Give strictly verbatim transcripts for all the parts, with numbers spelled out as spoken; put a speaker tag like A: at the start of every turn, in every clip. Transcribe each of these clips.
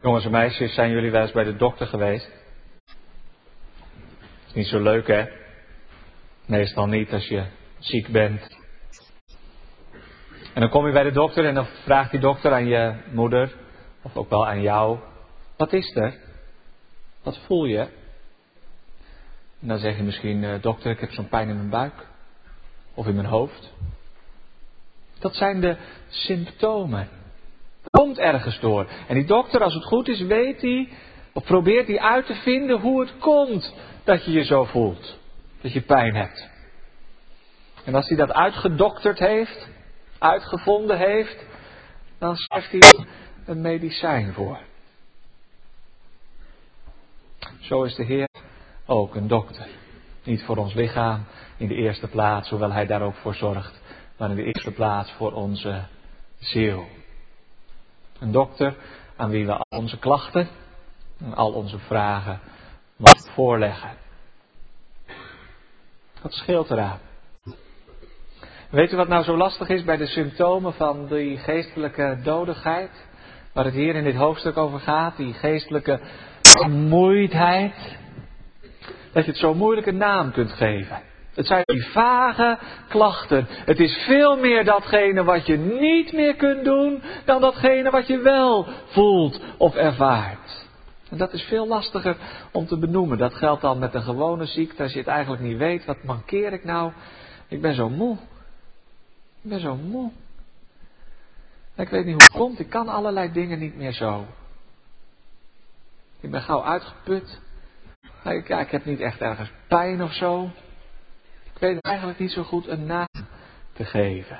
A: Jongens en meisjes, zijn jullie wel eens bij de dokter geweest? Is niet zo leuk, hè? Meestal niet als je ziek bent. En dan kom je bij de dokter en dan vraagt die dokter aan je moeder, of ook wel aan jou, wat is er? Wat voel je? En dan zeg je misschien, uh, dokter, ik heb zo'n pijn in mijn buik. Of in mijn hoofd. Dat zijn de symptomen. Komt ergens door. En die dokter, als het goed is, weet hij, of probeert hij uit te vinden hoe het komt dat je je zo voelt. Dat je pijn hebt. En als hij dat uitgedokterd heeft, uitgevonden heeft, dan schrijft hij een medicijn voor. Zo is de Heer ook een dokter. Niet voor ons lichaam in de eerste plaats, hoewel hij daar ook voor zorgt. Maar in de eerste plaats voor onze ziel. Een dokter aan wie we al onze klachten en al onze vragen mogen voorleggen. Wat scheelt eraan? Weet u wat nou zo lastig is bij de symptomen van die geestelijke dodigheid? Waar het hier in dit hoofdstuk over gaat, die geestelijke vermoeidheid. Dat je het zo moeilijk een naam kunt geven. Het zijn die vage klachten. Het is veel meer datgene wat je niet meer kunt doen, dan datgene wat je wel voelt of ervaart. En dat is veel lastiger om te benoemen. Dat geldt dan met een gewone ziekte. Als je het eigenlijk niet weet, wat mankeer ik nou? Ik ben zo moe. Ik ben zo moe. Ik weet niet hoe het komt. Ik kan allerlei dingen niet meer zo. Ik ben gauw uitgeput. Ja, ik heb niet echt ergens pijn of zo. Ik weet eigenlijk niet zo goed een naam te geven.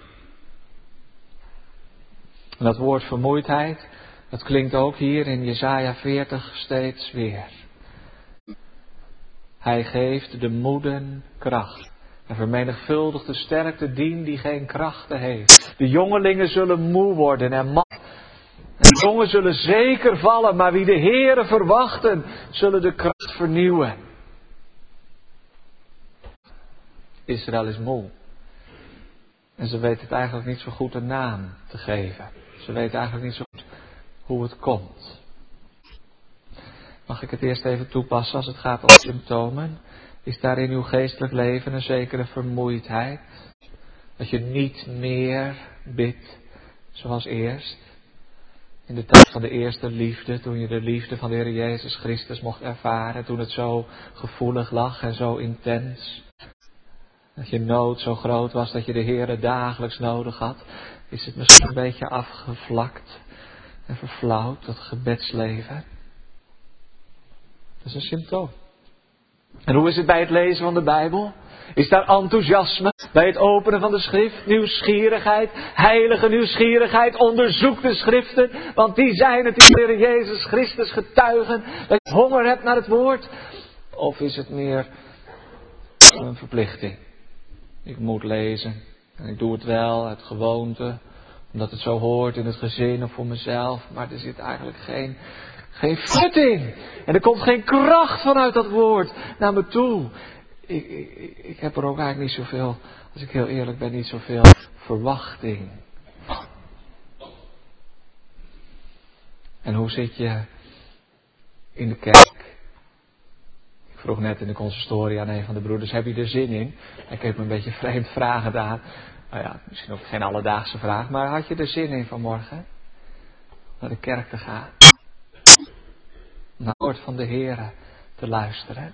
A: En dat woord vermoeidheid, dat klinkt ook hier in Jesaja veertig steeds weer. Hij geeft de moeden kracht. En vermenigvuldigt de sterkte dien die geen krachten heeft. De jongelingen zullen moe worden en mat. En de jongen zullen zeker vallen, maar wie de Heere verwachten, zullen de kracht vernieuwen. Israël is moe. En ze weten het eigenlijk niet zo goed een naam te geven. Ze weten eigenlijk niet zo goed hoe het komt. Mag ik het eerst even toepassen als het gaat om symptomen? Is daar in uw geestelijk leven een zekere vermoeidheid? Dat je niet meer bidt zoals eerst? In de tijd van de eerste liefde, toen je de liefde van de Heer Jezus Christus mocht ervaren. Toen het zo gevoelig lag en zo intens. Dat je nood zo groot was dat je de Heere dagelijks nodig had. Is het misschien een beetje afgevlakt en verflauwd, dat gebedsleven. Dat is een symptoom. En hoe is het bij het lezen van de Bijbel? Is daar enthousiasme bij het openen van de schrift? Nieuwsgierigheid, heilige nieuwsgierigheid, onderzoek de schriften. Want die zijn het die de Heer Jezus Christus getuigen. Dat je honger hebt naar het woord. Of is het meer een verplichting? Ik moet lezen. En ik doe het wel uit gewoonte. Omdat het zo hoort in het gezin of voor mezelf. Maar er zit eigenlijk geen, geen fut in. En er komt geen kracht vanuit dat woord naar me toe. Ik, ik, ik heb er ook eigenlijk niet zoveel, als ik heel eerlijk ben, niet zoveel verwachting. En hoe zit je in de kerk? Ik vroeg net in de consistorie aan een van de broeders, heb je er zin in? Ik heb me een beetje vreemd vragen gedaan. Nou ja, misschien ook geen alledaagse vraag, maar had je er zin in vanmorgen? Naar de kerk te gaan? Naar het woord van de Heere te luisteren?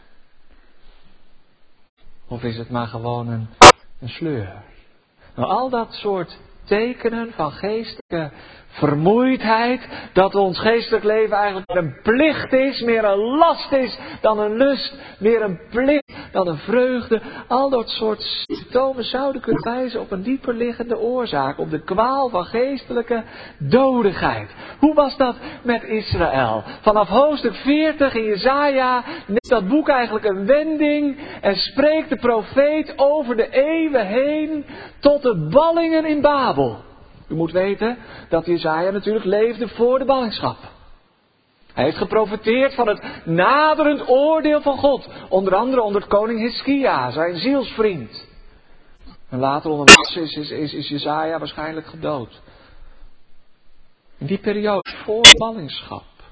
A: Of is het maar gewoon een, een sleur? Nou, al dat soort tekenen van geestelijke vermoeidheid, dat ons geestelijk leven eigenlijk meer een plicht is, meer een last is dan een lust, meer een plicht dan een vreugde. Al dat soort symptomen zouden kunnen wijzen op een dieper liggende oorzaak, op de kwaal van geestelijke dodigheid. Hoe was dat met Israël? Vanaf hoofdstuk veertig in Jesaja neemt dat boek eigenlijk een wending en spreekt de profeet over de eeuwen heen tot de ballingen in Babel. U moet weten dat Jesaja natuurlijk leefde voor de ballingschap. Hij heeft geprofeteerd van het naderend oordeel van God. Onder andere onder koning Hiskia, zijn zielsvriend. En later onder Moses is, is, is Jesaja waarschijnlijk gedood. In die periode voor de ballingschap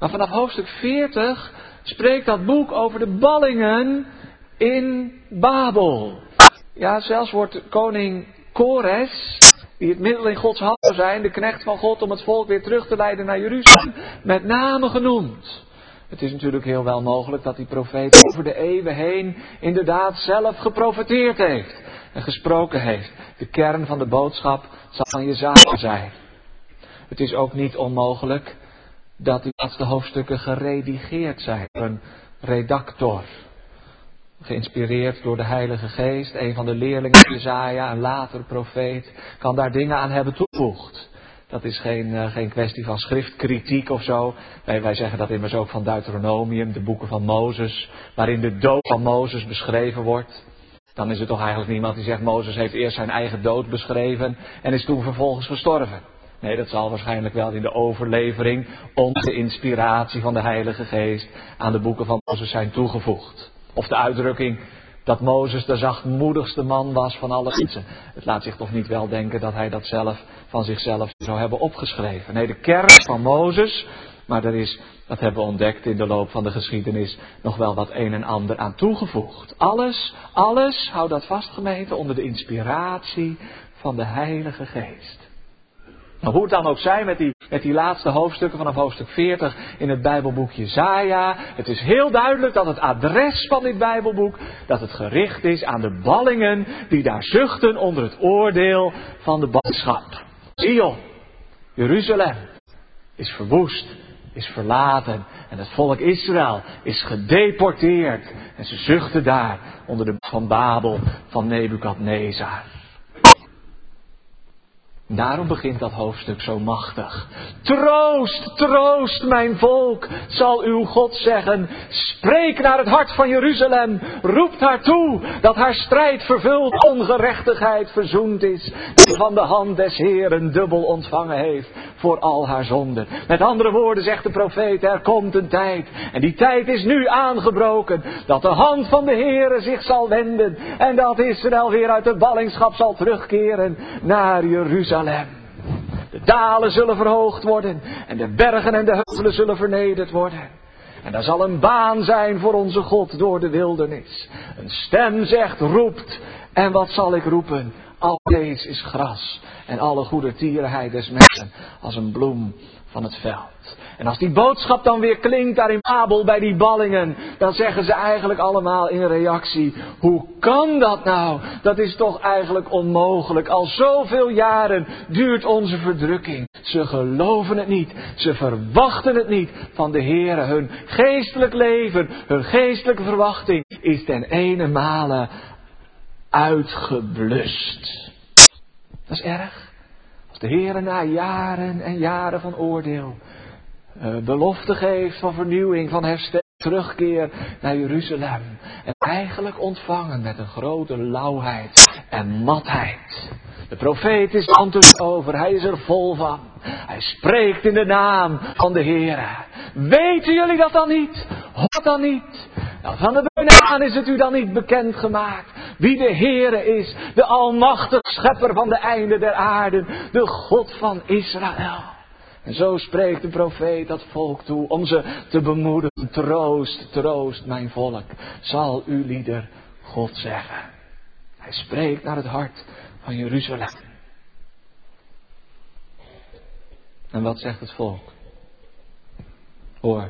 A: Maar vanaf hoofdstuk veertig spreekt dat boek over de ballingen in Babel. Ja, zelfs wordt koning Kores, die het middel in Gods hand zou zijn, de knecht van God om het volk weer terug te leiden naar Jeruzalem, met name genoemd. Het is natuurlijk heel wel mogelijk dat die profeet over de eeuwen heen inderdaad zelf geprofeteerd heeft en gesproken heeft. De kern van de boodschap zal van Jesaja zijn. Het is ook niet onmogelijk dat die laatste hoofdstukken geredigeerd zijn door een redactor. Geïnspireerd door de Heilige Geest, een van de leerlingen van Jesaja, een later profeet, kan daar dingen aan hebben toegevoegd. Dat is geen, uh, geen kwestie van schriftkritiek of zo. Wij, wij zeggen dat immers ook van Deuteronomium, de boeken van Mozes, waarin de dood van Mozes beschreven wordt. Dan is er toch eigenlijk niemand die zegt, Mozes heeft eerst zijn eigen dood beschreven en is toen vervolgens gestorven. Nee, dat zal waarschijnlijk wel in de overlevering onder de inspiratie van de Heilige Geest aan de boeken van Mozes zijn toegevoegd. Of de uitdrukking dat Mozes de zachtmoedigste man was van alle mensen. Het laat zich toch niet wel denken dat hij dat zelf van zichzelf zou hebben opgeschreven. Nee, de kern van Mozes, maar er is, dat hebben we ontdekt in de loop van de geschiedenis, nog wel wat een en ander aan toegevoegd. Alles, alles, hou dat vast gemeente, onder de inspiratie van de Heilige Geest. Nou, hoe het dan ook zij met die, met die laatste hoofdstukken vanaf hoofdstuk veertig in het Bijbelboek Jesaja. Het is heel duidelijk dat het adres van dit Bijbelboek, dat het gericht is aan de ballingen die daar zuchten onder het oordeel van de ballingschap. Zion, Jeruzalem, is verwoest, is verlaten en het volk Israël is gedeporteerd. En ze zuchten daar onder de van Babel van Nebukadnezar. Daarom begint dat hoofdstuk zo machtig. Troost, troost mijn volk, zal uw God zeggen. Spreek naar het hart van Jeruzalem. Roept haar toe dat haar strijd vervuld, ongerechtigheid verzoend is. Die van de hand des Heeren dubbel ontvangen heeft voor al haar zonden. Met andere woorden zegt de profeet, er komt een tijd. En die tijd is nu aangebroken. Dat de hand van de Heere zich zal wenden. En dat Israël weer uit de ballingschap zal terugkeren naar Jeruzalem. De dalen zullen verhoogd worden en de bergen en de heuvelen zullen vernederd worden. En daar zal een baan zijn voor onze God door de wildernis. Een stem zegt, roept. En wat zal ik roepen? Al vlees is gras en alle goedertierenheid des mensen als een bloem van het veld. En als die boodschap dan weer klinkt daar in Babel bij die ballingen, dan zeggen ze eigenlijk allemaal in reactie, hoe kan dat nou? Dat is toch eigenlijk onmogelijk. Al zoveel jaren duurt onze verdrukking. Ze geloven het niet. Ze verwachten het niet van de Heere. Hun geestelijk leven, hun geestelijke verwachting is ten ene male uitgeblust. Dat is erg. Als de Heere na jaren en jaren van oordeel uh, belofte geeft van vernieuwing, van herstel, terugkeer naar Jeruzalem. En eigenlijk ontvangen met een grote lauwheid en matheid. De profeet is enthousiast over, hij is er vol van. Hij spreekt in de naam van de Heere. Weten jullie dat dan niet? Hoort dan niet? Nou, van de begin aan is het u dan niet bekend gemaakt wie de Heere is, de almachtige schepper van de einden der aarde, de God van Israël. En zo spreekt de profeet dat volk toe om ze te bemoedigen. Troost, troost mijn volk, zal uw lieder God zeggen. Hij spreekt naar het hart van Jeruzalem. En wat zegt het volk? Hoor.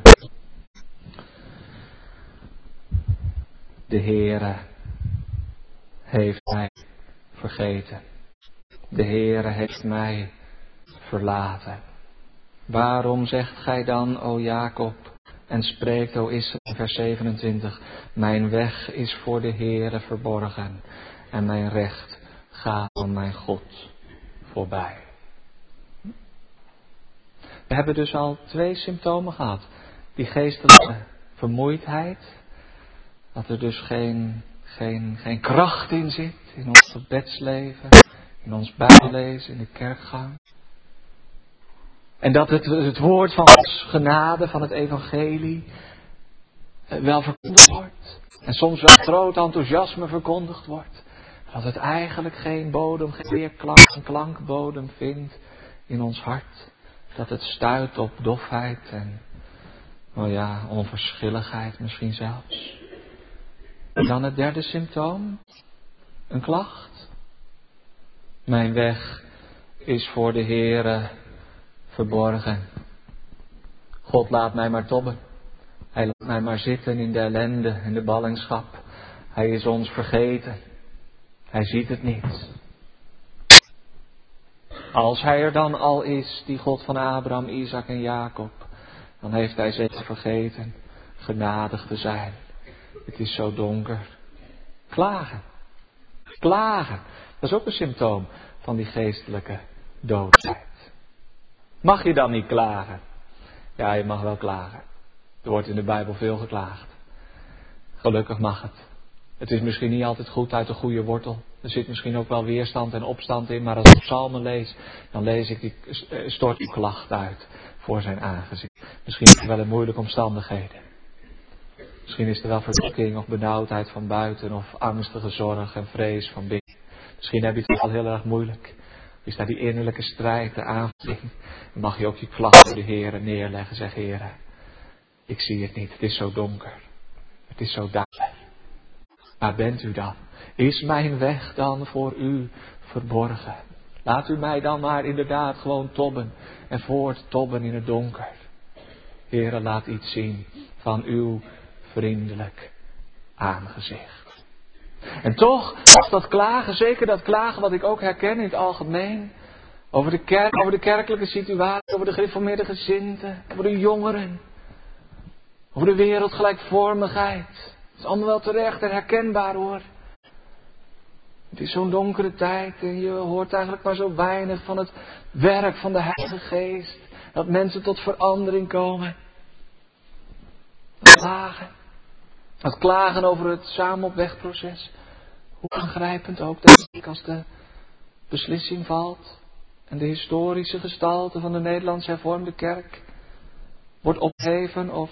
A: De Heere heeft mij vergeten. De Heere heeft mij verlaten. Waarom zegt gij dan, o Jacob, en spreekt, o Israël, vers zevenentwintig, mijn weg is voor de Heere verborgen en mijn recht gaat van mijn God voorbij. We hebben dus al twee symptomen gehad. Die geestelijke vermoeidheid, dat er dus geen, geen, geen kracht in zit in ons gebedsleven, in ons bijlezen, in de kerkgang. En dat het, het woord van Gods genade, van het evangelie, wel verkondigd wordt. En soms wel groot enthousiasme verkondigd wordt. Dat het eigenlijk geen bodem, geen weerklank, geen klankbodem vindt in ons hart. Dat het stuit op dofheid en Oh ja, onverschilligheid misschien zelfs. En dan het derde symptoom. Een klacht. Mijn weg is voor de Heere verborgen. God laat mij maar tobben. Hij laat mij maar zitten in de ellende en de ballingschap. Hij is ons vergeten. Hij ziet het niet. Als hij er dan al is, die God van Abraham, Isaac en Jacob, dan heeft hij zeker vergeten genadig te zijn. Het is zo donker. Klagen. Klagen. Dat is ook een symptoom van die geestelijke doodheid. Mag je dan niet klagen? Ja, je mag wel klagen. Er wordt in de Bijbel veel geklaagd. Gelukkig mag het. Het is misschien niet altijd goed uit de goede wortel. Er zit misschien ook wel weerstand en opstand in. Maar als ik psalmen lees, dan lees ik die, stort die klacht uit voor zijn aangezicht. Misschien is er wel in moeilijke omstandigheden. Misschien is er wel verdrukking of benauwdheid van buiten. Of angstige zorg en vrees van binnen. Misschien heb je het wel heel erg moeilijk. Is daar die innerlijke strijd, de aanvulling. Dan mag je ook je klacht voor de Heere neerleggen. Zeg Heere, ik zie het niet. Het is zo donker. Het is zo duister. Waar bent u dan? Is mijn weg dan voor u verborgen? Laat u mij dan maar inderdaad gewoon tobben en voorttobben in het donker. Heere, laat iets zien van uw vriendelijk aangezicht. En toch, als dat klagen, zeker dat klagen wat ik ook herken in het algemeen, over de kerk, over de kerkelijke situatie, over de gereformeerde gezinten, over de jongeren, over de wereldgelijkvormigheid. Het is allemaal wel terecht en herkenbaar hoor. Het is zo'n donkere tijd en je hoort eigenlijk maar zo weinig van het werk van de Heilige Geest. Dat mensen tot verandering komen. Dat klagen. Dat klagen over het samen op weg proces. Hoe aangrijpend ook denk ik als de beslissing valt. En de historische gestalte van de Nederlands hervormde kerk wordt opgeheven of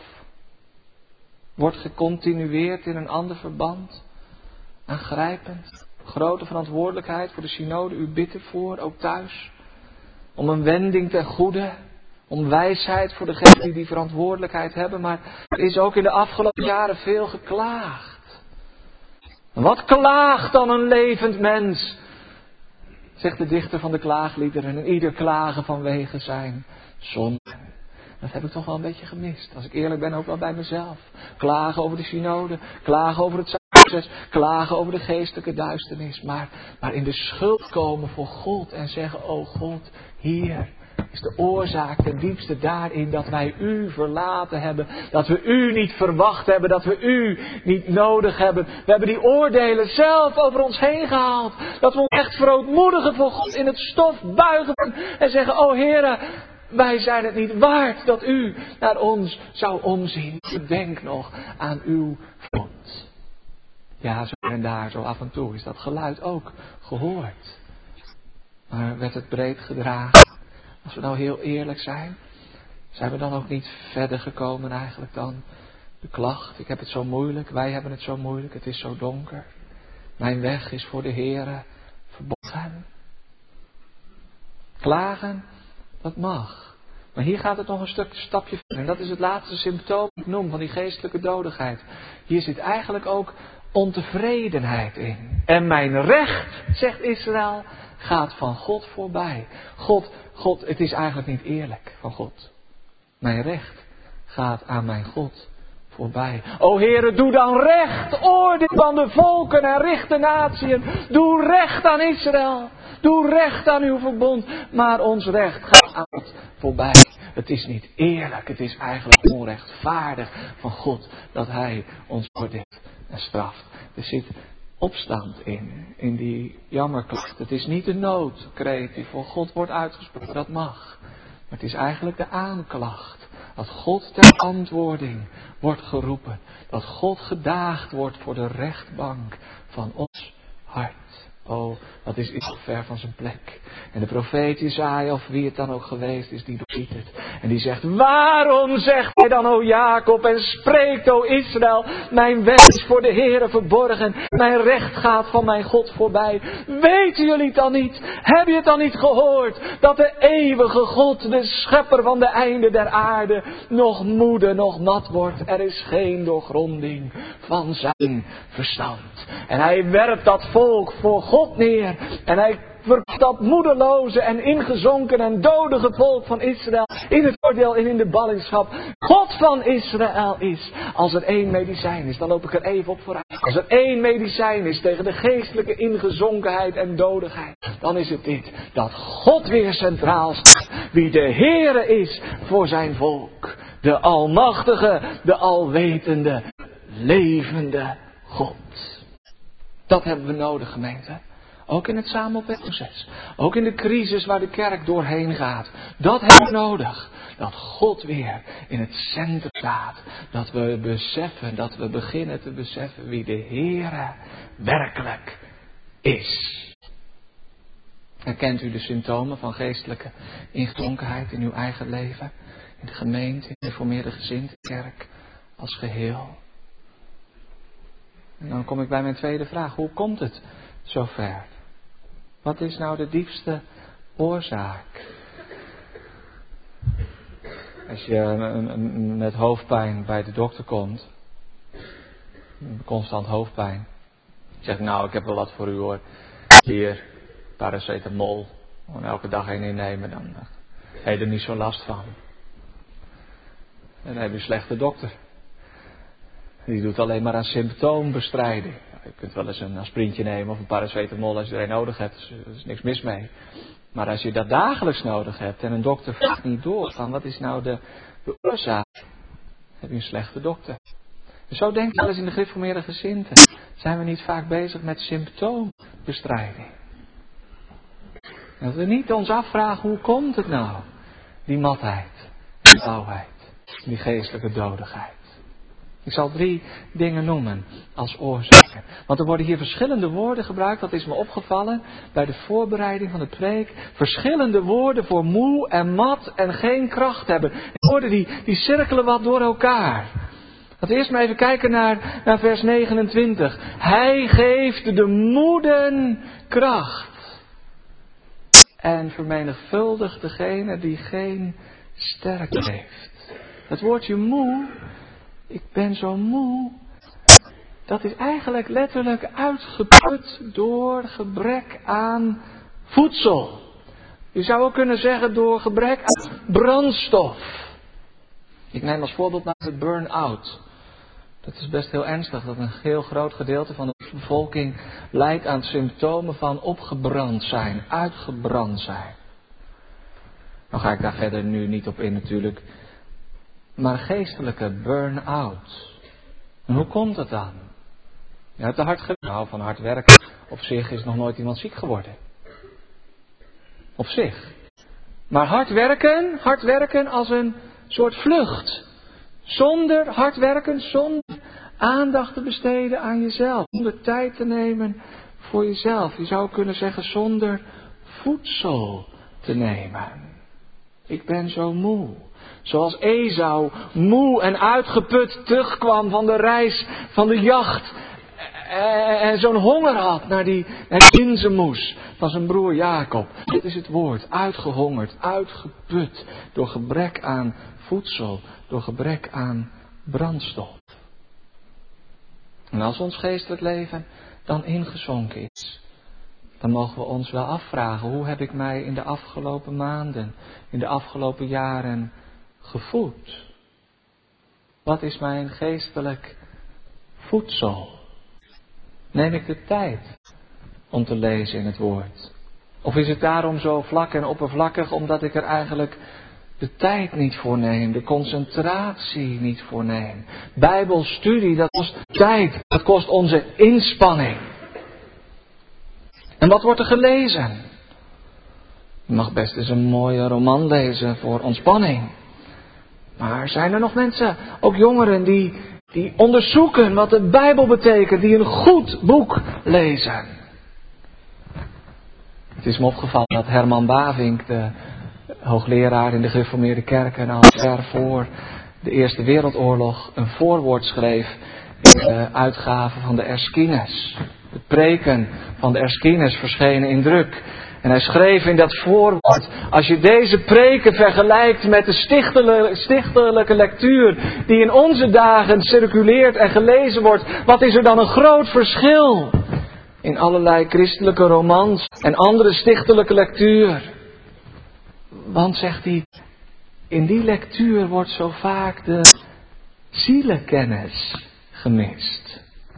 A: wordt gecontinueerd in een ander verband. Aangrijpend. Grote verantwoordelijkheid voor de synode. U bidt ervoor, ook thuis. Om een wending ten goede. Om wijsheid voor degenen die die verantwoordelijkheid hebben. Maar er is ook in de afgelopen jaren veel geklaagd. Wat klaagt dan een levend mens? Zegt de dichter van de klaagliederen. En ieder klagen vanwege zijn zonde. Dat heb ik toch wel een beetje gemist. Als ik eerlijk ben, ook wel bij mezelf. Klagen over de synode. Klagen over het succes. Klagen over de geestelijke duisternis. Maar, maar in de schuld komen voor God. En zeggen, oh God, hier is de oorzaak ten diepste daarin dat wij u verlaten hebben. Dat we u niet verwacht hebben. Dat we u niet nodig hebben. We hebben die oordelen zelf over ons heen gehaald. Dat we ons echt verootmoedigen voor God in het stof buigen. En zeggen, oh Heere, wij zijn het niet waard dat u naar ons zou omzien. Denk nog aan uw vond. Ja, zo en daar, zo af en toe is dat geluid ook gehoord. Maar werd het breed gedragen? Als we nou heel eerlijk zijn, zijn we dan ook niet verder gekomen eigenlijk dan de klacht. Ik heb het zo moeilijk, wij hebben het zo moeilijk, het is zo donker. Mijn weg is voor de Heere verborgen. Klagen, dat mag. Maar hier gaat het nog een stuk stapje verder. En dat is het laatste symptoom, ik noem, van die geestelijke dodigheid. Hier zit eigenlijk ook ontevredenheid in. En mijn recht, zegt Israël, gaat van God voorbij. God, God, het is eigenlijk niet eerlijk van God. Mijn recht gaat aan mijn God voorbij. O Heere, doe dan recht, oordeel aan de volken en richt de natieën. Doe recht aan Israël. Doe recht aan uw verbond. Maar ons recht gaat aan God voorbij. Het is niet eerlijk, het is eigenlijk onrechtvaardig van God dat Hij ons oordeelt en straft. Er zit opstand in, in die jammerklacht. Het is niet de noodkreet die voor God wordt uitgesproken, dat mag. Maar het is eigenlijk de aanklacht. Dat God ter antwoording wordt geroepen. Dat God gedaagd wordt voor de rechtbank van ons hart. Oh, wat is iets ver van zijn plek. En de profeet Jesaja, of wie het dan ook geweest is, die doet het. En die zegt, waarom zegt hij dan, o Jacob, en spreekt, o Israël, mijn weg is voor de Heere verborgen, mijn recht gaat van mijn God voorbij. Weten jullie het dan niet? Heb je het dan niet gehoord, dat de eeuwige God, de schepper van de einden der aarde, nog moede, nog mat wordt? Er is geen doorgronding van zijn verstand. En hij werpt dat volk voor God neer. En hij werpt dat moedeloze en ingezonken en dodige volk van Israël in het oordeel en in de ballingschap. God van Israël is, als er één medicijn is, dan loop ik er even op vooruit. Als er één medicijn is tegen de geestelijke ingezonkenheid en dodigheid, dan is het dit. Dat God weer centraal staat. Wie de Heere is voor zijn volk. De almachtige, de alwetende, levende God. Dat hebben we nodig, gemeente. Ook in het samenopwekproces. Ook in de crisis waar de kerk doorheen gaat. Dat hebben we nodig. Dat God weer in het centrum staat. Dat we beseffen, dat we beginnen te beseffen wie de Heere werkelijk is. Herkent u de symptomen van geestelijke ingezonkenheid in uw eigen leven? In de gemeente, in de gereformeerde gezin, de kerk als geheel? En dan kom ik bij mijn tweede vraag. Hoe komt het zover? Wat is nou de diepste oorzaak? Als je met hoofdpijn bij de dokter komt, constant hoofdpijn, zegt nou ik heb wel wat voor u hoor, hier paracetamol, gewoon elke dag één innemen, dan heb je er niet zo last van. En dan heb je een slechte dokter. Die doet alleen maar aan symptoombestrijding. Je kunt wel eens een aspirintje nemen of een paracetamol als je er een nodig hebt. Dus er is niks mis mee. Maar als je dat dagelijks nodig hebt en een dokter vraagt niet door van wat is nou de, de oorzaak, heb je een slechte dokter. Dus zo denk ik wel eens in de gereformeerde gezinten. Zijn we niet vaak bezig met symptoombestrijding? Dat we niet ons afvragen hoe komt het nou? Die matheid, die flauwheid, die geestelijke dodigheid. Ik zal drie dingen noemen als oorzaken. Want er worden hier verschillende woorden gebruikt. Dat is me opgevallen bij de voorbereiding van de preek. Verschillende woorden voor moe en mat en geen kracht hebben. De woorden die, die cirkelen wat door elkaar. Laten we eerst maar even kijken naar, naar vers negenentwintig. Hij geeft de moeden kracht. En vermenigvuldigt degene die geen sterkte heeft. Het woordje moe... Ik ben zo moe. Dat is eigenlijk letterlijk uitgeput door gebrek aan voedsel. Je zou ook kunnen zeggen door gebrek aan brandstof. Ik neem als voorbeeld maar het burn-out. Dat is best heel ernstig. Dat een heel groot gedeelte van de bevolking lijdt aan symptomen van opgebrand zijn. Uitgebrand zijn. Nou ga ik daar verder nu niet op in natuurlijk. Maar geestelijke burn-out. En hoe komt dat dan? Je hebt de hard gewerkt. Nou, van hard werken op zich is nog nooit iemand ziek geworden. Op zich. Maar hard werken, hard werken als een soort vlucht. Zonder hard werken, zonder aandacht te besteden aan jezelf. Zonder tijd te nemen voor jezelf. Je zou kunnen zeggen zonder voedsel te nemen. Ik ben zo moe. Zoals Esau moe en uitgeput terugkwam van de reis, van de jacht. En zo'n honger had naar die, naar die ginzenmoes van zijn broer Jacob. Dit is het woord. Uitgehongerd, uitgeput. Door gebrek aan voedsel. Door gebrek aan brandstof. En als ons geestelijk leven dan ingezonken is. Dan mogen we ons wel afvragen. Hoe heb ik mij in de afgelopen maanden, in de afgelopen jaren gevoed? Wat is mijn geestelijk voedsel? Neem ik de tijd om te lezen in het woord? Of is het daarom zo vlak en oppervlakkig omdat ik er eigenlijk de tijd niet voor neem, de concentratie niet voor neem? Bijbelstudie, dat kost tijd, dat kost onze inspanning. En wat wordt er gelezen? Je mag best eens een mooie roman lezen voor ontspanning. Maar zijn er nog mensen, ook jongeren, die, die onderzoeken wat de Bijbel betekent, die een goed boek lezen? Het is me opgevallen dat Herman Bavinck, de hoogleraar in de gereformeerde kerken, al ver voor de Eerste Wereldoorlog een voorwoord schreef in de uitgave van de Erskines. De preken van de Erskines verschenen in druk. En hij schreef in dat voorwoord: als je deze preken vergelijkt met de stichtelijke, stichtelijke lectuur die in onze dagen circuleert en gelezen wordt, wat is er dan een groot verschil in allerlei christelijke romans en andere stichtelijke lectuur. Want, zegt hij, in die lectuur wordt zo vaak de zielenkennis gemist.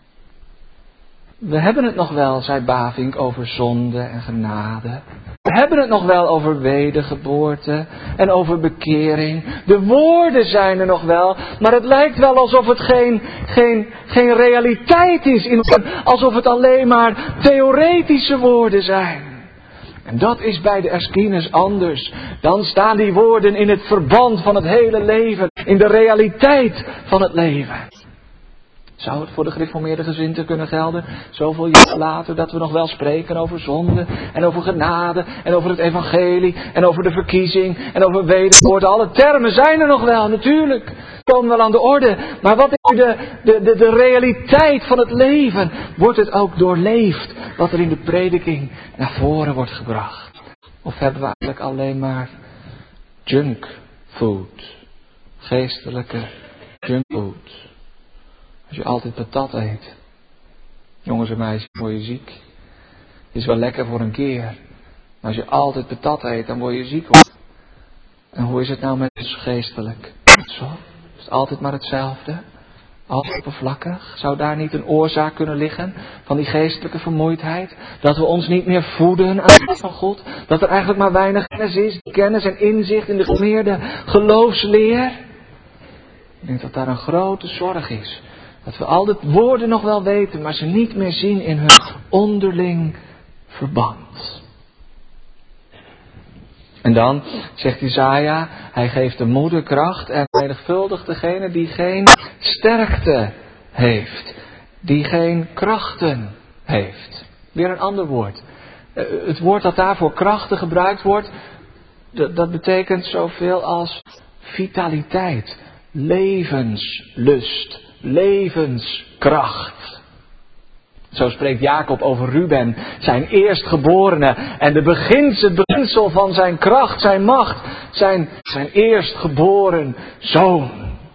A: We hebben het nog wel, zei Bavinck, over zonde en genade. We hebben het nog wel over wedergeboorte en over bekering. De woorden zijn er nog wel, maar het lijkt wel alsof het geen, geen, geen realiteit is. Alsof het alleen maar theoretische woorden zijn. En dat is bij de Erskines anders. Dan staan die woorden in het verband van het hele leven. In de realiteit van het leven. Zou het voor de gereformeerde gezinten kunnen gelden, zoveel jaar later, dat we nog wel spreken over zonde en over genade en over het evangelie en over de verkiezing en over wedergeboorte. Alle termen zijn er nog wel, natuurlijk. Komen wel aan de orde. Maar wat is de, de, de, de realiteit van het leven? Wordt het ook doorleefd wat er in de prediking naar voren wordt gebracht? Of hebben we eigenlijk alleen maar junk food, geestelijke junk food? Als je altijd patat eet. Jongens en meisjes, word je ziek. Het is wel lekker voor een keer. Maar als je altijd patat eet, dan word je ziek. En hoe is het nou met ons geestelijk? Zo? Is het altijd maar hetzelfde? Altijd oppervlakkig? Zou daar niet een oorzaak kunnen liggen van die geestelijke vermoeidheid? Dat we ons niet meer voeden aan het woord van God? Dat er eigenlijk maar weinig kennis is. Kennis en inzicht in de geleerde geloofsleer? Ik denk dat daar een grote zorg is. Dat we al de woorden nog wel weten, maar ze niet meer zien in hun onderling verband. En dan zegt Jesaja, hij geeft de moeder kracht en menigvuldigt degene die geen sterkte heeft. Die geen krachten heeft. Weer een ander woord. Het woord dat daarvoor krachten gebruikt wordt, dat betekent zoveel als vitaliteit, levenslust. Levenskracht. Zo spreekt Jacob over Ruben, zijn eerstgeborene en de begins, het beginsel van zijn kracht, zijn macht, zijn, zijn eerstgeboren zoon.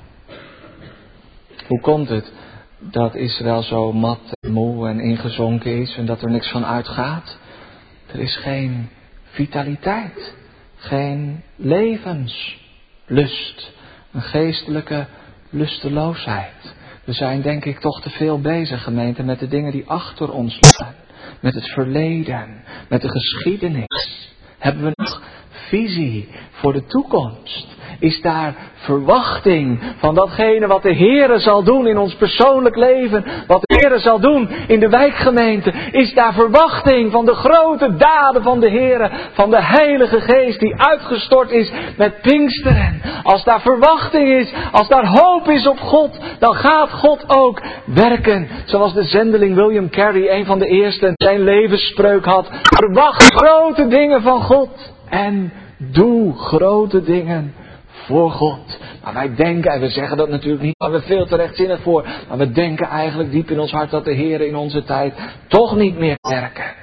A: Hoe komt het dat Israël zo mat en moe en ingezonken is en dat er niks van uitgaat? Er is geen vitaliteit, geen levenslust, een geestelijke lusteloosheid. We zijn denk ik toch te veel bezig, gemeente, met de dingen die achter ons liggen. Met het verleden, met de geschiedenis. Hebben we nog visie voor de toekomst? Is daar verwachting van datgene wat de Heere zal doen in ons persoonlijk leven? Wat de Heere zal doen in de wijkgemeente? Is daar verwachting van de grote daden van de Heere? Van de Heilige Geest die uitgestort is met Pinksteren? Als daar verwachting is, als daar hoop is op God, dan gaat God ook werken. Zoals de zendeling William Carey, een van de eerste, zijn levensspreuk had. Verwacht grote dingen van God en doe grote dingen voor God. Maar wij denken, en we zeggen dat natuurlijk niet, maar we veel te rechtzinnig voor. Maar we denken eigenlijk diep in ons hart dat de Heer in onze tijd toch niet meer werken.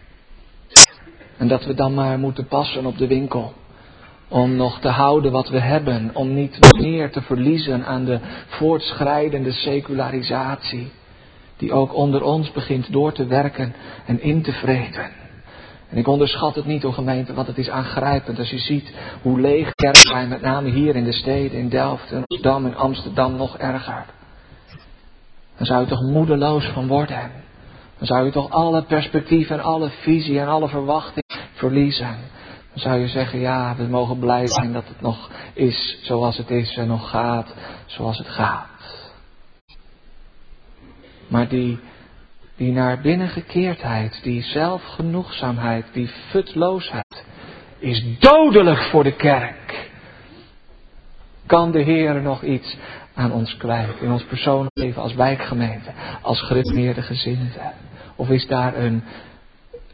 A: En dat we dan maar moeten passen op de winkel. Om nog te houden wat we hebben. Om niet meer te verliezen aan de voortschrijdende secularisatie. Die ook onder ons begint door te werken en in te vreten. En ik onderschat het niet, o gemeente, want het is aangrijpend als je ziet hoe leeg kerken zijn, met name hier in de steden, in Delft, in Rotterdam, in Amsterdam nog erger. Dan zou je toch moedeloos van worden. Dan zou je toch alle perspectief en alle visie en alle verwachting verliezen. Dan zou je zeggen, ja, we mogen blij zijn dat het nog is zoals het is en nog gaat zoals het gaat. Maar die... Die naar binnengekeerdheid, die zelfgenoegzaamheid, die futloosheid is dodelijk voor de kerk. Kan de Heer nog iets aan ons kwijt in ons persoonlijk leven als wijkgemeente, als gereformeerde gezinnen? Of is daar een,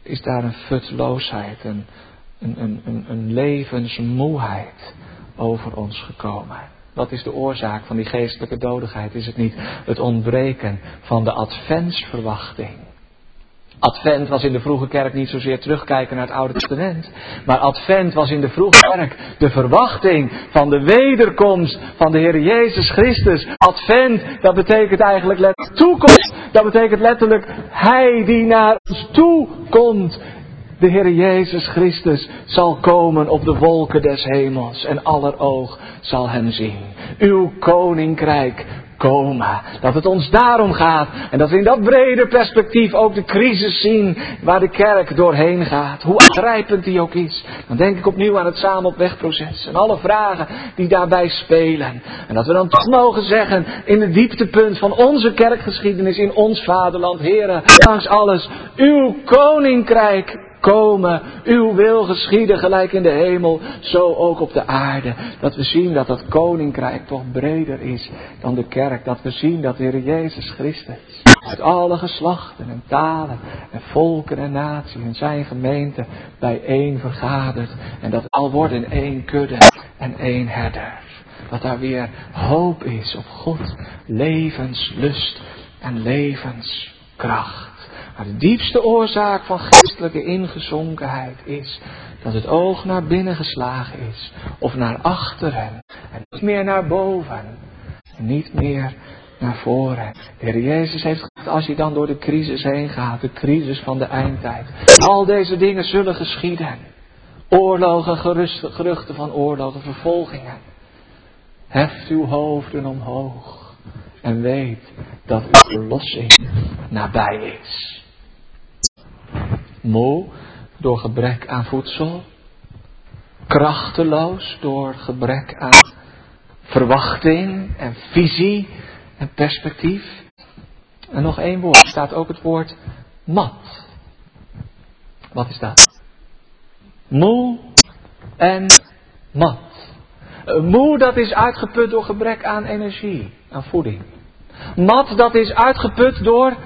A: is daar een futloosheid, een, een, een, een, een levensmoeheid over ons gekomen. Wat is de oorzaak van die geestelijke dodigheid? Is het niet het ontbreken van de adventsverwachting? Advent was in de vroege kerk niet zozeer terugkijken naar het Oude Testament. Maar Advent was in de vroege kerk de verwachting van de wederkomst van de Heer Jezus Christus. Advent, dat betekent eigenlijk letterlijk toekomst. Dat betekent letterlijk Hij die naar ons toe komt. De Heer Jezus Christus zal komen op de wolken des hemels en aller oog zal hem zien. Uw koninkrijk komen. Dat het ons daarom gaat. En dat we in dat brede perspectief ook de crisis zien waar de kerk doorheen gaat. Hoe aangrijpend die ook is. Dan denk ik opnieuw aan het samen op weg proces. En alle vragen die daarbij spelen. En dat we dan toch mogen zeggen in het dieptepunt van onze kerkgeschiedenis in ons vaderland. Here, langs alles, uw koninkrijk komen, uw wil geschieden gelijk in de hemel, zo ook op de aarde. Dat we zien dat dat koninkrijk toch breder is dan de kerk. Dat we zien dat de Heer Jezus Christus uit alle geslachten en talen en volken en naties in zijn gemeente bijeen vergadert. En dat al wordt in één kudde en één herder. Dat daar weer hoop is op God, levenslust en levenskracht. Maar de diepste oorzaak van geestelijke ingezonkenheid is dat het oog naar binnen geslagen is. Of naar achteren. En niet meer naar boven. En niet meer naar voren. De Heer Jezus heeft gezegd, als je dan door de crisis heen gaat. De crisis van de eindtijd. Al deze dingen zullen geschieden. Oorlogen, gerust, geruchten van oorlogen, vervolgingen. Heft uw hoofden omhoog. En weet dat uw verlossing nabij is. Moe door gebrek aan voedsel. Krachteloos door gebrek aan verwachting en visie en perspectief. En nog één woord, er staat ook het woord mat. Wat is dat? Moe en mat. Moe, dat is uitgeput door gebrek aan energie, aan voeding. Mat, dat is uitgeput door...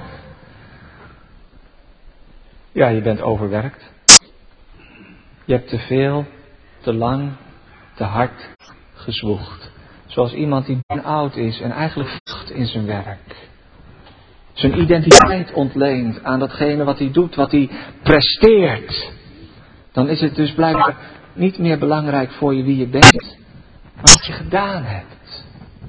A: Ja, je bent overwerkt. Je hebt te veel, te lang, te hard gezwoegd. Zoals iemand die oud is en eigenlijk vlucht in zijn werk. Zijn identiteit ontleent aan datgene wat hij doet, wat hij presteert. Dan is het dus blijkbaar niet meer belangrijk voor je wie je bent, maar wat je gedaan hebt.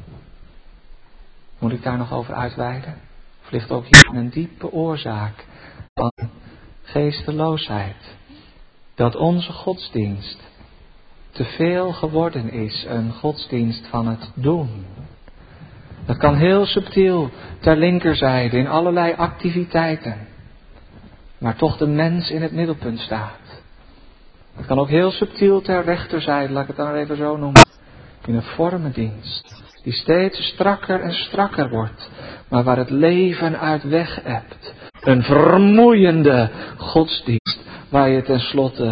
A: Moet ik daar nog over uitweiden? Of ligt ook hier een diepe oorzaak van geesteloosheid? Dat onze godsdienst te veel geworden is een godsdienst van het doen. Dat kan heel subtiel ter linkerzijde in allerlei activiteiten. Maar toch de mens in het middelpunt staat. Het kan ook heel subtiel ter rechterzijde, laat ik het dan even zo noemen. In een vormendienst. Die steeds strakker en strakker wordt. Maar waar het leven uit weg hebt. Een vermoeiende godsdienst. Waar je tenslotte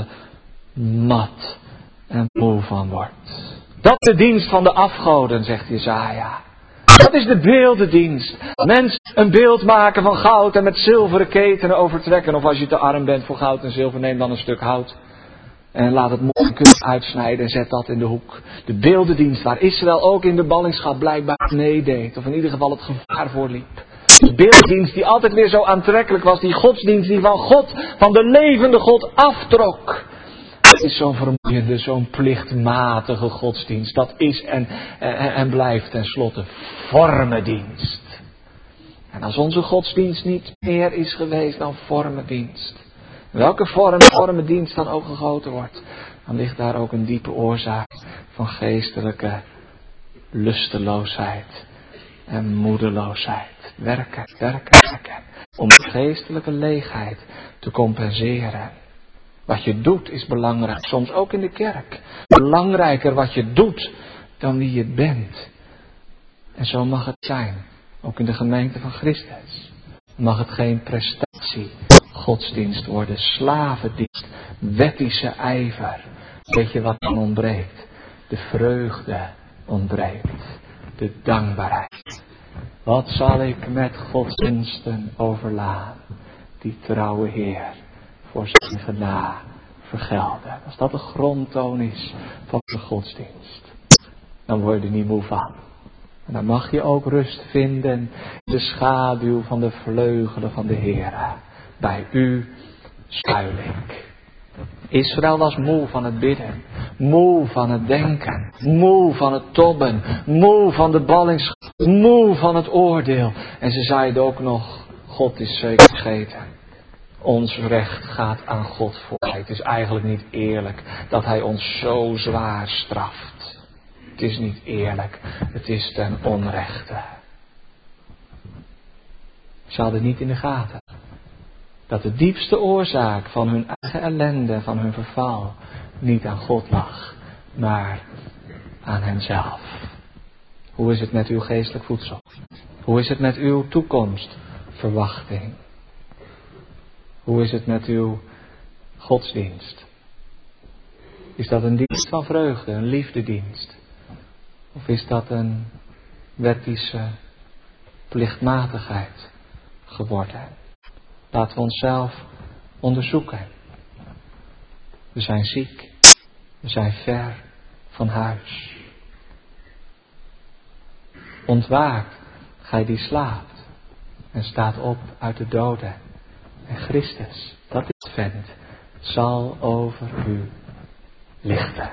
A: mat en moe van wordt. Dat is de dienst van de afgoden, zegt Jesaja. Dat is de beeldendienst. Mens een beeld maken van goud en met zilveren ketenen overtrekken. Of als je te arm bent voor goud en zilver, neem dan een stuk hout. En laat het mooi kunst uitsnijden en zet dat in de hoek. De beeldendienst waar Israël ook in de ballingschap blijkbaar meedeed. Of in ieder geval het gevaar voorliep. De beelddienst die altijd weer zo aantrekkelijk was. Die godsdienst die van God, van de levende God aftrok. Het is zo'n vermoeiende, zo'n plichtmatige godsdienst. Dat is en, en, en blijft tenslotte vormendienst. En als onze godsdienst niet meer is geweest dan vormendienst. Welke vorm vormendienst dan ook gegoten wordt. Dan ligt daar ook een diepe oorzaak van geestelijke lusteloosheid en moedeloosheid. Werken, werken, werken. Om de geestelijke leegheid te compenseren. Wat je doet is belangrijk, soms ook in de kerk. Belangrijker wat je doet dan wie je bent. En zo mag het zijn, ook in de gemeente van Christus. Mag het geen prestatie, godsdienst worden, slavendienst, wettische ijver. Weet je wat dan ontbreekt? De vreugde ontbreekt, de dankbaarheid. Wat zal ik met godsdiensten overlaan, die trouwe Heer voor zijn genade vergelden. Als dat de grondtoon is van de godsdienst, dan word je er niet moe van. En dan mag je ook rust vinden in de schaduw van de vleugelen van de Heere. Bij u schuil ik. Israël was moe van het bidden, moe van het denken, moe van het tobben, moe van de ballingschap, moe van het oordeel. En ze zeiden ook nog, God is zeker vergeten. Ons recht gaat aan God voor. Het is eigenlijk niet eerlijk dat Hij ons zo zwaar straft. Het is niet eerlijk, het is ten onrechte. Ze hadden niet in de gaten dat de diepste oorzaak van hun eigen ellende, van hun verval, niet aan God lag, maar aan henzelf. Hoe is het met uw geestelijk voedsel? Hoe is het met uw toekomstverwachting? Hoe is het met uw godsdienst? Is dat een dienst van vreugde, een liefdedienst? Of is dat een wettische plichtmatigheid geworden? Laten we onszelf onderzoeken. We zijn ziek. We zijn ver van huis. Ontwaakt, gij die slaapt. En staat op uit de doden. En Christus, dat is vent, zal over u lichten.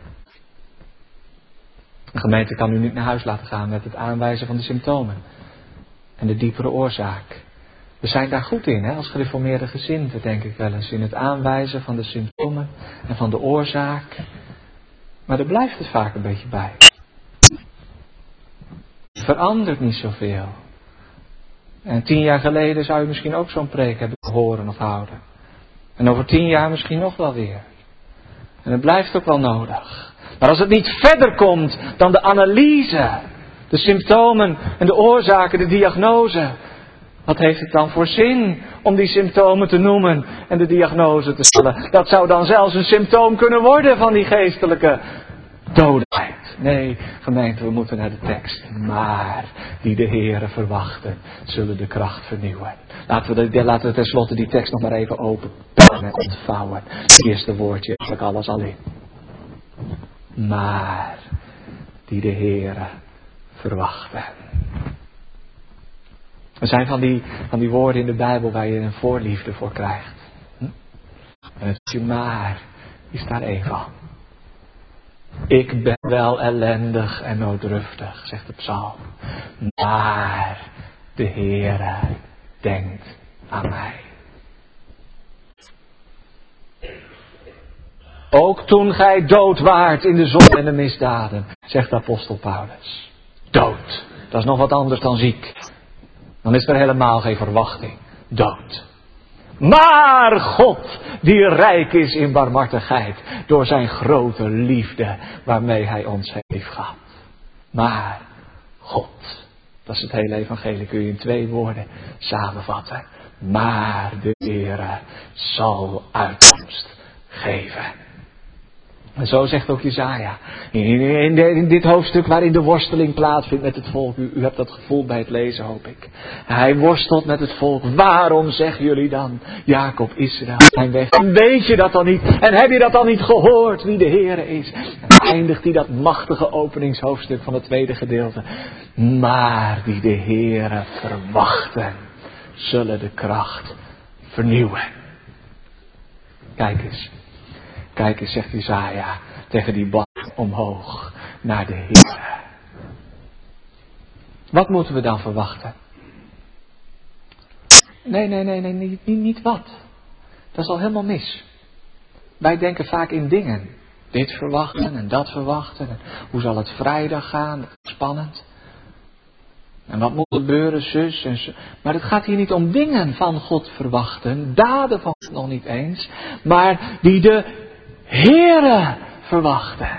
A: De gemeente kan u niet naar huis laten gaan met het aanwijzen van de symptomen. En de diepere oorzaak. We zijn daar goed in, hè, als gereformeerde gezinten, denk ik wel eens. In het aanwijzen van de symptomen en van de oorzaak. Maar er blijft het vaak een beetje bij. Het verandert niet zoveel. En tien jaar geleden zou je misschien ook zo'n preek hebben horen of houden. En over tien jaar misschien nog wel weer. En het blijft ook wel nodig. Maar als het niet verder komt dan de analyse, de symptomen en de oorzaken, de diagnose. Wat heeft het dan voor zin om die symptomen te noemen en de diagnose te stellen? Dat zou dan zelfs een symptoom kunnen worden van die geestelijke doodheid. Nee, gemeente, we moeten naar de tekst. Maar die de Heere verwachten, zullen de kracht vernieuwen. Laten we, de, laten we tenslotte die tekst nog maar even open en ontvouwen. Het eerste woordje, eigenlijk alles al in. Maar die de Heere verwachten. Er zijn van die, van die woorden in de Bijbel waar je een voorliefde voor krijgt. Hm? En het maar is daar één van. Ik ben wel ellendig en nooddruftig, zegt de psalm. Maar de Heere denkt aan mij. Ook toen gij dood waart in de zonde en de misdaden, zegt de apostel Paulus. Dood, dat is nog wat anders dan ziek. Dan is er helemaal geen verwachting. Dood. Maar God, die rijk is in barmhartigheid, door zijn grote liefde waarmee hij ons heeft liefgehad. Maar God, dat is het hele evangelie, kun je in twee woorden samenvatten. Maar de Heere zal uitkomst geven. En zo zegt ook Jesaja. In, in, in dit hoofdstuk waarin de worsteling plaatsvindt met het volk. U, u hebt dat gevoeld bij het lezen, hoop ik. Hij worstelt met het volk. Waarom zeggen jullie dan, Jacob, Israël, zijn weg? En weet je dat dan niet? En heb je dat dan niet gehoord, wie de Heere is? En eindigt hij dat machtige openingshoofdstuk van het tweede gedeelte. Maar die de Heere verwachten, zullen de kracht vernieuwen. Kijk eens. Kijk eens, zegt Jesaja tegen die bal omhoog naar de Heer. Wat moeten we dan verwachten? Nee, nee, nee, nee, niet, niet, niet wat. Dat is al helemaal mis. Wij denken vaak in dingen. Dit verwachten en dat verwachten. En hoe zal het vrijdag gaan? Dat is spannend. En wat moet gebeuren, zus en zus. Maar het gaat hier niet om dingen van God verwachten. Daden van God nog niet eens. Maar die de Heere verwachten.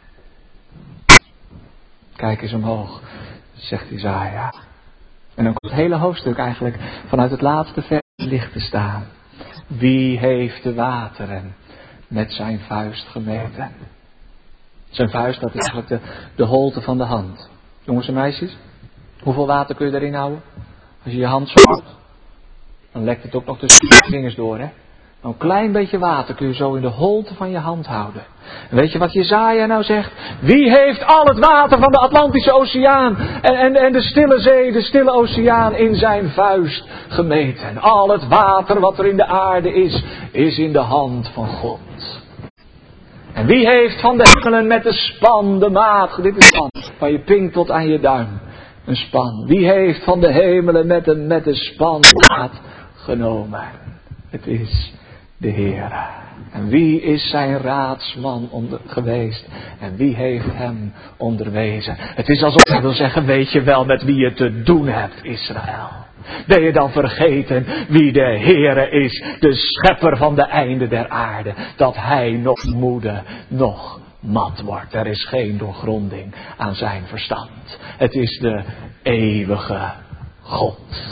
A: Kijk eens omhoog, zegt Jesaja. En dan komt het hele hoofdstuk eigenlijk vanuit het laatste vers licht te staan. Wie heeft de wateren met zijn vuist gemeten? Zijn vuist, dat is eigenlijk de, de holte van de hand. Jongens en meisjes, hoeveel water kun je erin houden? Als je je hand zo houdt, dan lekt het ook nog tussen je vingers door, hè? Een klein beetje water kun je zo in de holte van je hand houden. En weet je wat Jesaja nou zegt? Wie heeft al het water van de Atlantische Oceaan en, en, en de stille zee, de stille oceaan in zijn vuist gemeten? Al het water wat er in de aarde is, is in de hand van God. En wie heeft van de hemelen met de span de maat, dit is span, van je pink tot aan je duim, een span. Wie heeft van de hemelen met de, met de span de maat genomen? Het is de Heere. En wie is zijn raadsman onder, geweest? En wie heeft hem onderwezen? Het is alsof hij wil zeggen, weet je wel met wie je te doen hebt, Israël? Ben je dan vergeten wie de Heere is, de schepper van de einden der aarde, dat hij nog moede, nog mat wordt. Er is geen doorgronding aan zijn verstand. Het is de eeuwige God.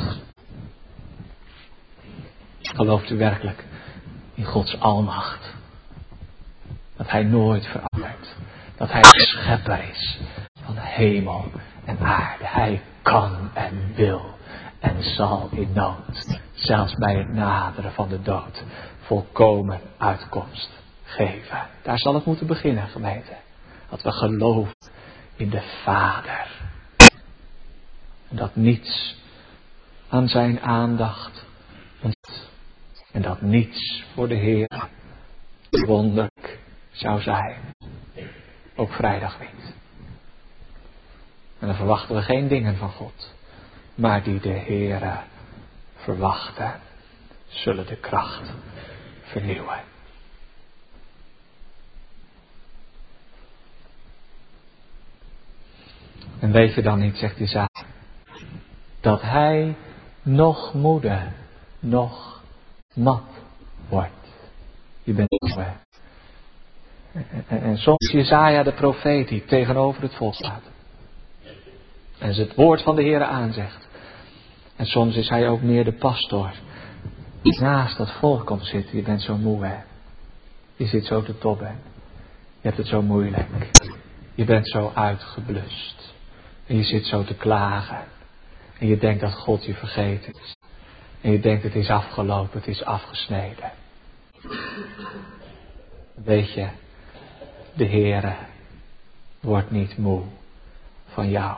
A: Gelooft u werkelijk in Gods almacht? Dat hij nooit verandert. Dat hij de schepper is van hemel en aarde. Hij kan en wil en zal in nood, zelfs bij het naderen van de dood, volkomen uitkomst geven. Daar zal het moeten beginnen, gemeente. Dat we geloven in de Vader. En dat niets aan zijn aandacht ontbreekt. En dat niets voor de Heer wonderlijk zou zijn. Ook vrijdag niet. En dan verwachten we geen dingen van God. Maar die de Heere verwachten, zullen de kracht vernieuwen. En weet je dan niet, zegt Jesaja, dat hij nog moede, nog mat wordt. Je bent moe. En, en soms is Jesaja de profeet die tegenover het volk staat. En ze het woord van de Heere aanzegt. En soms is hij ook meer de pastor. Die naast dat volk komt zitten. Je bent zo moe, hè. Je zit zo te tobben. Je hebt het zo moeilijk. Je bent zo uitgeblust. En je zit zo te klagen. En je denkt dat God je vergeten is. En je denkt het is afgelopen, het is afgesneden. Weet je, de Heere wordt niet moe van jou.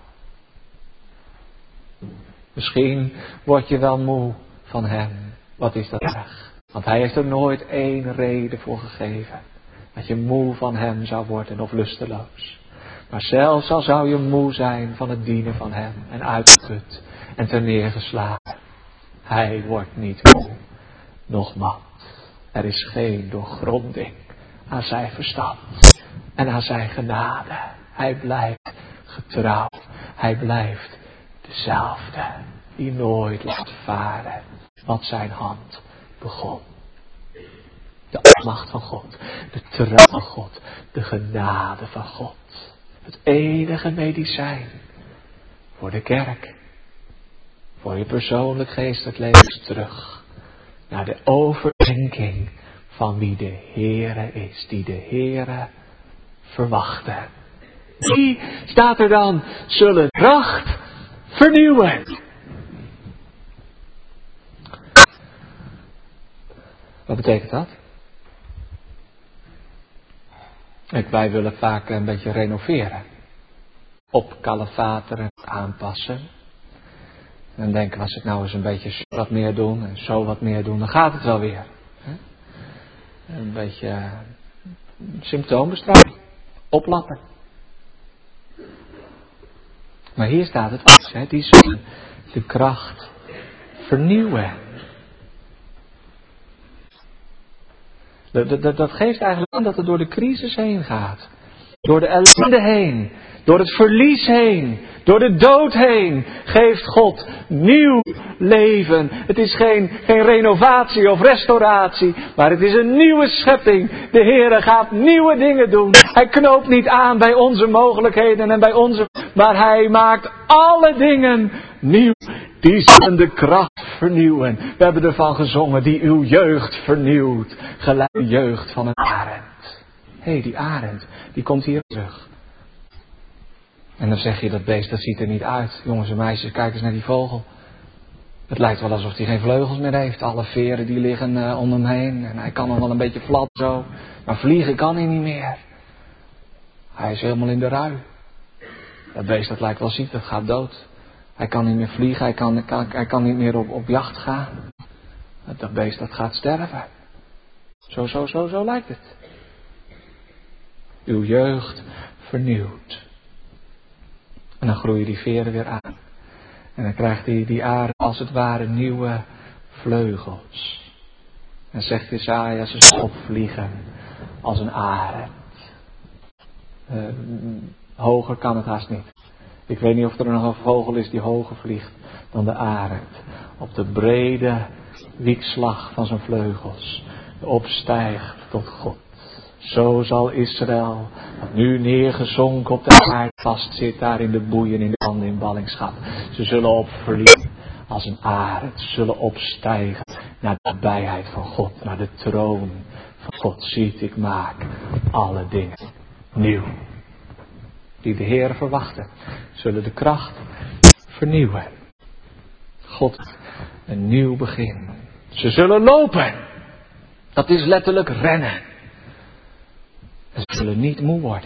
A: Misschien word je wel moe van hem. Wat is dat erg? Want hij heeft er nooit één reden voor gegeven. Dat je moe van hem zou worden of lusteloos. Maar zelfs al zou je moe zijn van het dienen van hem. En uitgeput en terneergeslagen. Hij wordt niet moe, nog mat. Er is geen doorgronding aan zijn verstand en aan zijn genade. Hij blijft getrouw. Hij blijft dezelfde die nooit laat varen wat zijn hand begon. De almacht van God, de trouw van God, de genade van God. Het enige medicijn voor de kerk, voor je persoonlijk geestelijk leven is terug naar de overdenking van wie de Heere is, die de Heere verwachten. Die, staat er dan, zullen kracht vernieuwen. Wat betekent dat? Ik, wij willen vaak een beetje renoveren. Opkalefateren, aanpassen. En dan denken we, als ik nou eens een beetje zo wat meer doen en zo wat meer doen, dan gaat het wel weer. Een beetje symptoombestrijding. Oplappen. Maar hier staat het anders, hè? Die zullen de kracht vernieuwen. Dat, dat, dat geeft eigenlijk aan dat het door de crisis heen gaat. Door de ellende heen. Door het verlies heen. Door de dood heen. Geeft God nieuw leven. Het is geen, geen renovatie of restauratie. Maar het is een nieuwe schepping. De Heere gaat nieuwe dingen doen. Hij knoopt niet aan bij onze mogelijkheden en bij onze... Maar hij maakt alle dingen nieuw. Die zullen de kracht vernieuwen. We hebben ervan gezongen. Die uw jeugd vernieuwt. Gelijk de jeugd van een arend. Hé, hey, die arend. Die komt hier terug. En dan zeg je, dat beest, dat ziet er niet uit. Jongens en meisjes, kijk eens naar die vogel. Het lijkt wel alsof hij geen vleugels meer heeft. Alle veren die liggen uh, om hem heen. En hij kan nog wel een beetje flap zo. Maar vliegen kan hij niet meer. Hij is helemaal in de rui. Dat beest dat lijkt wel ziek, dat gaat dood. Hij kan niet meer vliegen, hij kan, kan, hij kan niet meer op, op jacht gaan. Dat beest dat gaat sterven. Zo, zo, zo, zo lijkt het. Uw jeugd vernieuwt. En dan groeien die veren weer aan. En dan krijgt die, die aarde als het ware nieuwe vleugels. En zegt Jesaja, ze zal opvliegen als een arend. Uh, hoger kan het haast niet. Ik weet niet of er nog een vogel is die hoger vliegt dan de arend. Op de brede wiekslag van zijn vleugels opstijgt tot God. Zo zal Israël, dat nu neergezonken op de aarde vast zit, daar in de boeien, in de handen in ballingschap. Ze zullen opvliegen als een arend. Ze zullen opstijgen naar de nabijheid van God, naar de troon van God. Ziet, ik maak alle dingen nieuw. Die de Heer verwachten, zullen de kracht vernieuwen. God, een nieuw begin. Ze zullen lopen. Dat is letterlijk rennen. En ze zullen niet moe worden.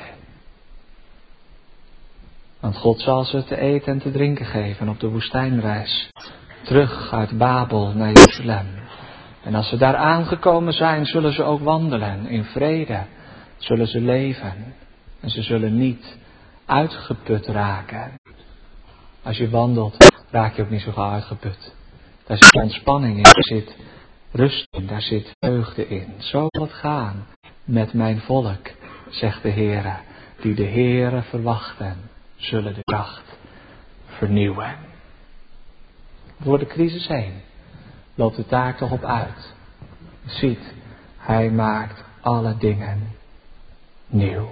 A: Want God zal ze te eten en te drinken geven op de woestijnreis. Terug uit Babel naar Jeruzalem. En als ze daar aangekomen zijn, zullen ze ook wandelen in vrede. Zullen ze leven. En ze zullen niet uitgeput raken. Als je wandelt, raak je ook niet zo gauw uitgeput. Daar zit ontspanning in, daar zit rust in, daar zit vreugde in. Zo zal het gaan met mijn volk, zegt de Heere. Die de Heere verwachten, zullen de kracht vernieuwen. Door de crisis heen loopt het daar toch op uit. Ziet, hij maakt alle dingen nieuw.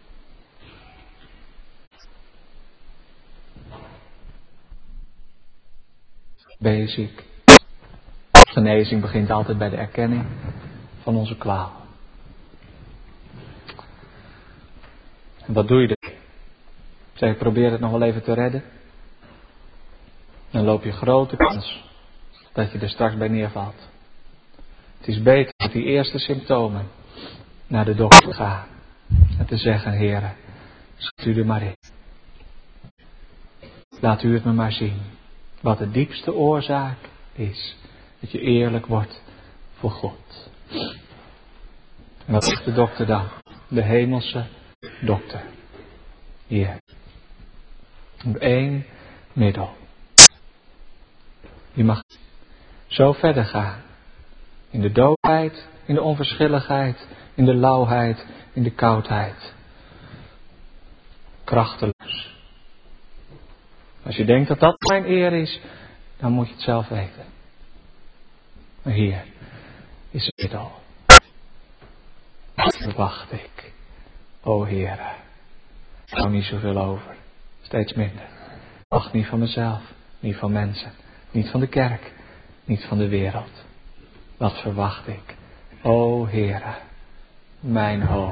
A: Basic. Genezing begint altijd bij de erkenning van onze kwaal. En wat doe je er? Zeg, probeer het nog wel even te redden. Dan loop je grote kans dat je er straks bij neervalt. Het is beter met die eerste symptomen naar de dokter te gaan. En te zeggen, Heere, schiet u er maar in. Laat u het me maar zien. Wat de diepste oorzaak is. Dat je eerlijk wordt voor God. En wat zegt de dokter dan? De hemelse dokter. Hier. Op één middel. Je mag zo verder gaan. In de doodheid, in de onverschilligheid, in de lauwheid, in de koudheid. Krachteloos. Als je denkt dat dat mijn eer is, dan moet je het zelf weten. Maar hier is het middel. Verwacht ik, o Heere. Ik hou niet zoveel over. Steeds minder. Ik wacht niet van mezelf, niet van mensen, niet van de kerk, niet van de wereld. Wat verwacht ik, o Heere, mijn hoop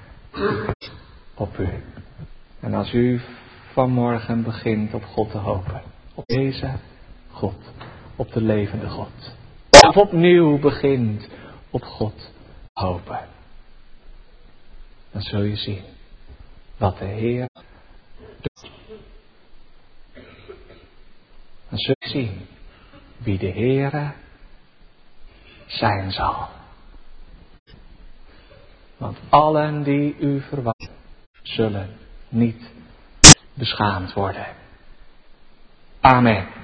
A: op u. En als u vanmorgen begint op God te hopen, op deze God, op de levende God, of opnieuw begint op God te hopen, dan zul je zien wat de Heer doet. Dan zul je zien wie de Heere zijn zal. Want allen die u verwachten, zullen niet beschaamd worden. Amen.